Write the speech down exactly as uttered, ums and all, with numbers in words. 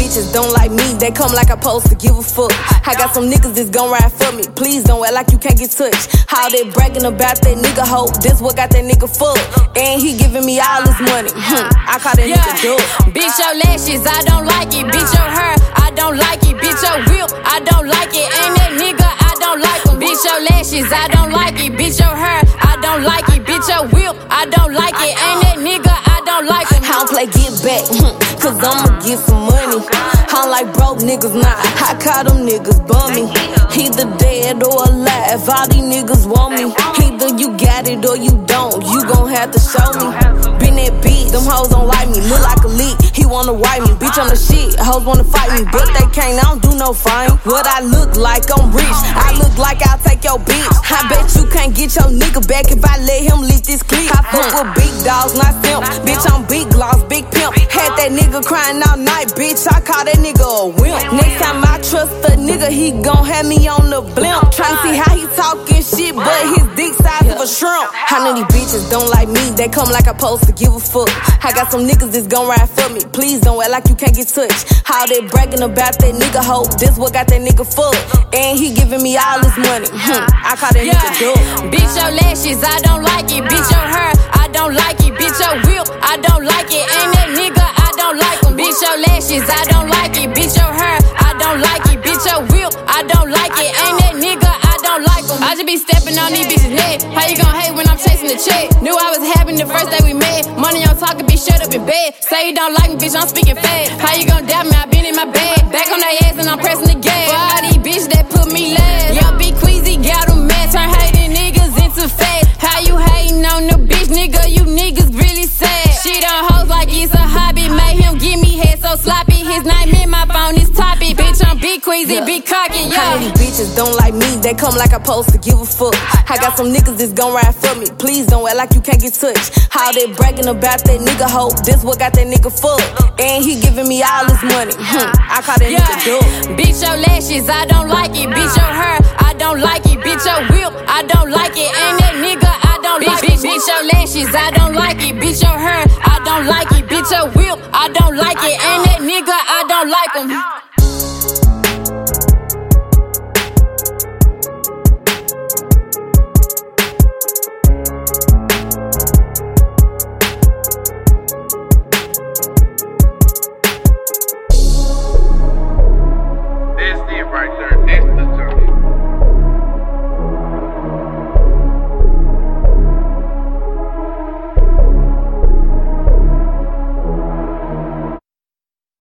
bitches don't like me, they come like I'm supposed to give a fuck. I got some niggas that's gon' ride for me, please don't act like you can't get touched. All they bragging about that nigga hoe, this what got that nigga fucked. And he giving me all this money, hmm, I call that yeah. nigga dope. Bitch, your lashes, I don't like it. Bitch, your hair, I don't like it. Bitch, your whip, I don't like it. Ain't that nigga, I don't like him. Bitch, your lashes, I don't like it. Bitch, your hair, I don't like it. Bitch, your whip, I don't like it. Ain't that nigga, I don't like him. I don't play get back, cause I'ma get some money. I don't like broke niggas, nah, I call them niggas bummy. Either dead or alive, all these niggas want me. Either you got it or you don't, you gon' have to show me. Been that bitch, them hoes don't like me, look like a leak, he wanna wipe me. Bitch, I'm the shit, hoes wanna fight me, but they can't, I don't do no fine. What I look like, I'm rich, I look like I'll take your bitch. I bet you can't get your nigga back if I let him leak this clip. I fuck with big dogs, not simp, bitch, I'm big gloss, big pimp. Had that nigga crying all night, bitch, I call that nigga a wimp. Next time I trust a nigga, he gon' have me on the blimp. Tryna see how he talking shit, but his dick size of a shrimp. How many bitches don't like me, they come like I'm supposed to give a fuck. I got some niggas that's gon' ride for me, please don't act like you can't get touched. All they bragging about that nigga hoe, this what got that nigga fucked. And he giving me all this money, hmm, I call that yeah. nigga dope. Bitch, your lashes, I don't like it. Bitch, your hair, I don't like it. Bitch, your whip, I don't like it. Ain't that nigga, I don't like him. Bitch, your lashes, I don't like it. Bitch, your hair, I don't like it. Bitch, your whip, I don't like it. Ain't that nigga, I don't like him. I just be stepping on these bitches' neck. How you gon' hate when I'm chasing the check? Knew I was happy the first day we met. Money on talking, bitch, shut up in bed. Say you don't like me, bitch, I'm speaking fast. How you gon' doubt me? I been in my bag. Back on their ass and I'm pressing the gas. For all these bitches that put me last. Young B Queasy got them mad. Turn hating niggas into fat. How you hating on the bitch, nigga? You niggas really sad. Shit on hoes like it's a hobby. Made him give me head so sloppy. His name in my phone is Toppy. Bitch, I'm big Queasy, yeah. Big cocky, yeah. How many bitches don't like me, they come like I'm supposed to give a fuck. I got some niggas that's gon' ride for me, please don't act like you can't get touched. All they bragging about that nigga hoe, this what got that nigga fucked. And he giving me all this money, hmm, I call that yeah. nigga dope. Bitch, your lashes, I don't like it. Bitch, your hair, I don't like it. Bitch, your whip, I don't like it. Ain't that nigga, I don't like it. Bitch, your lashes, I don't like it. Bitch, your hair, I don't like it. Bitch, your whip, I don't like it. Ain't that nigga, I don't like him.